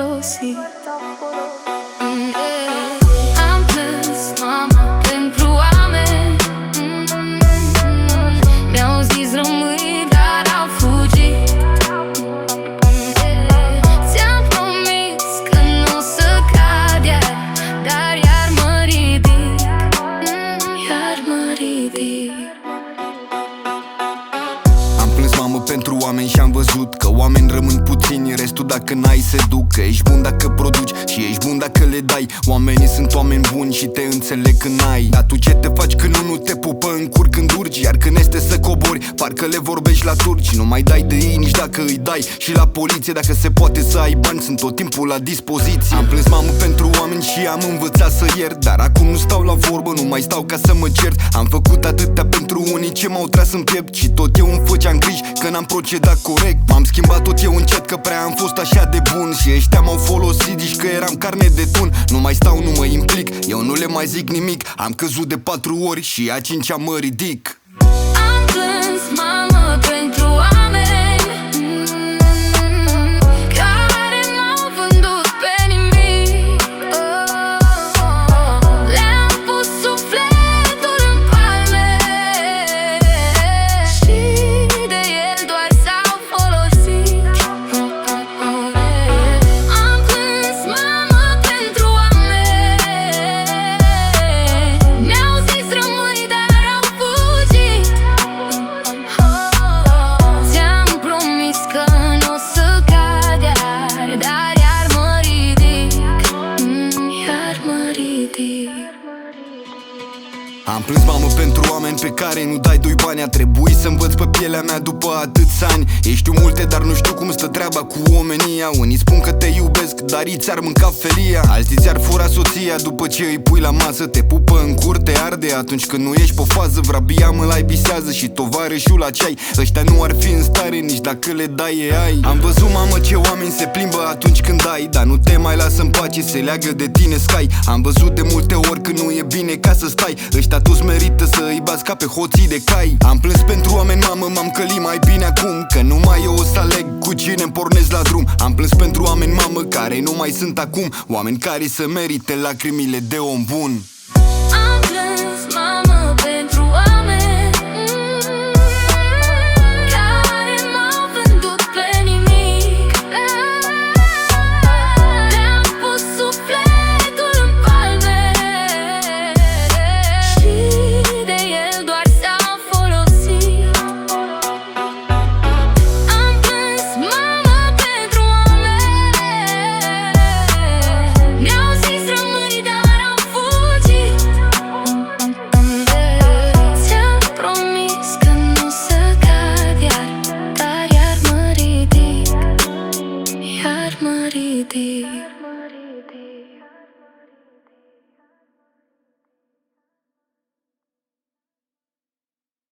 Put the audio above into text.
folosit. Am plâns, mama, pentru oameni. Mi-au zis rămâi, dar au fugit. Ți-am promis că n-o să cad iar, dar iar mă ridic, iar mă ridic. Am plâns, mamă, pentru oameni și am văzut că oameni rămân puțini, restul dacă n-ai se duc. Că ești bun dacă produci și ești bun dacă le dai. Oamenii sunt oameni buni și te înțeleg când ai. Dar tu ce te faci când unul te pupă în cur când urci? Iar când este să cobori, parcă le vorbești la turci. Nu mai dai de ei nici dacă îi dai și la poliție. Dacă se poate să ai bani, sunt tot timpul la dispoziție. Am plâns, mamă, pentru oameni și am învățat să iert. Dar acum nu stau la vorbă, nu mai stau ca să mă cert. Am făcut atâtea pentru unii ce m-au tras în piept și tot eu îmi făceam griji că n-am procedat corect. M-am schimbat tot eu încet că prea am fost așa de bun și ăștia m-au folosit, zici că eram carne de tun. Nu mai stau, nu mă implic, eu nu le mai zic nimic. Am căzut de 4 ori și a 5-a mă ridic. Am plâns, mamă, pentru oameni care m-au vândut pe nimic. Le-am pus sufletul în palme și de el doar s-au folosit. Am plâns, mamă, pentru oameni. Mi-au zis rămâi, dar au fugit. Ți-am promis că n-o să cad iar, dar iar mă ridic, iar mă ridic. Am plâns, mamă, pentru oameni pe care nu dai doi bani. A trebuit să învăț pe pielea mea după atâți ani. Ei știu multe, dar nu știu cum stă treaba cu omenia. Unii spun că te iubesc, dar ei ți-ar mânca felia. Alții ți-ar fura soția după ce îi pui la masă. Te pupă în cur, te arde atunci când nu ești pe fază. Vrabia mă la bisează și tovarășul la ceai. Ăștia nu ar fi în stare nici dacă le dai ei ai. Am văzut, mamă, ce oameni se plimbă atunci când dai, dar nu te mai lasă în pace, se leagă de tine scai. Am văzut de multe ori că nu e bine ca să stai. Ăștia toți merită să îi bați ca pe hoții de cai. Am plâns pentru oameni, mamă, m-am călit mai bine acum, că numai eu o să aleg cu cine-mi pornesc la drum. Am plâns pentru oameni, mamă, care nu mai sunt acum. Oameni care să merite lacrimile de om bun. Am plâns, mamă,